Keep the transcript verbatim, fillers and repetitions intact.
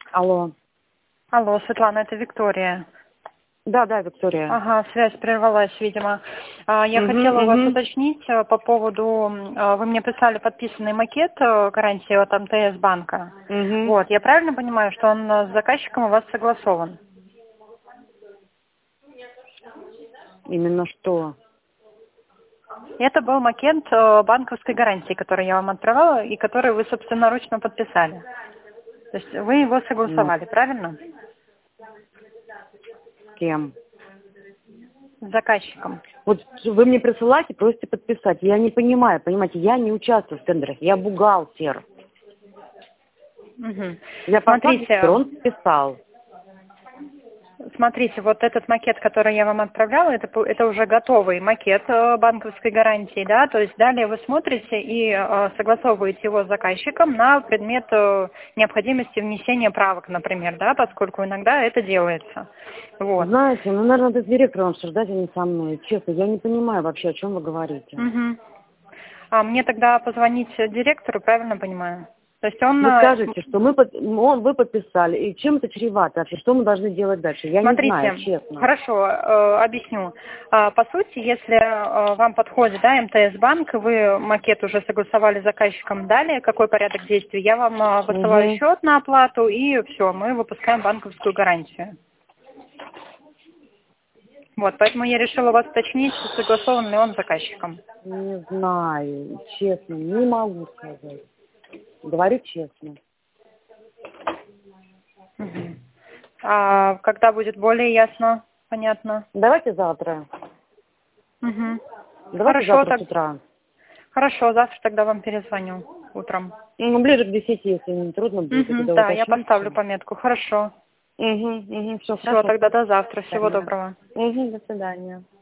Алло. Алло, Светлана, это Виктория. Да, да, Виктория. Ага, связь прервалась, видимо. А, Я Угу, хотела у вас угу. уточнить э, по поводу, э, вы мне прислали подписанный макет э, гарантии от эм тэ эс банка. Угу. Вот, я правильно понимаю, что он э, с заказчиком у вас согласован? Именно что? Это был макет э, банковской гарантии, который я вам отправила и который вы собственноручно подписали. То есть вы его Ну, согласовали, правильно? с кем? С заказчиком. Вот вы мне присылаете, просите подписать. Я не понимаю, понимаете, я не участвую в тендерах, я бухгалтер. Мгм. Я по факту Смотрите, он подписал. Смотрите, вот этот макет, который я вам отправляла, это, по- это уже готовый макет э, банковской гарантии, да, то есть далее вы смотрите и э, согласовываете его с заказчиком на предмет э, необходимости внесения правок, например, да, поскольку иногда это делается. Вот. Знаете, ну, наверное, надо с директором обсуждать, а не со мной. Честно, я не понимаю вообще, о чем вы говорите. Мгм. А мне тогда позвонить директору, правильно понимаю? То есть он, Вы э, скажете, что мы под- он, вы подписали, и чем это чревато вообще, что мы должны делать дальше? Я не знаю, смотрите, честно. хорошо, э, объясню. А, По сути, если э, вам подходит, да, эм тэ эс банк, вы макет уже согласовали с заказчиком, далее какой порядок действий, я вам э, высылаю Угу. счет на оплату, и все, мы выпускаем банковскую гарантию. Вот, поэтому я решила вас уточнить, согласован ли он с заказчиком. Не знаю, честно, не могу сказать. Говорю честно. Мгм. А когда будет более ясно, понятно? Давайте завтра. Мгм. Давайте Хорошо, завтра с так, утра. хорошо, завтра тогда вам перезвоню утром. Ну, ближе к десяти, если не трудно будет, вы Мгм, тогда да, я уточните. поставлю пометку. Хорошо. Угу, угу, все Все, хорошо. тогда до завтра. До Всего свидания. доброго. Угу, до свидания.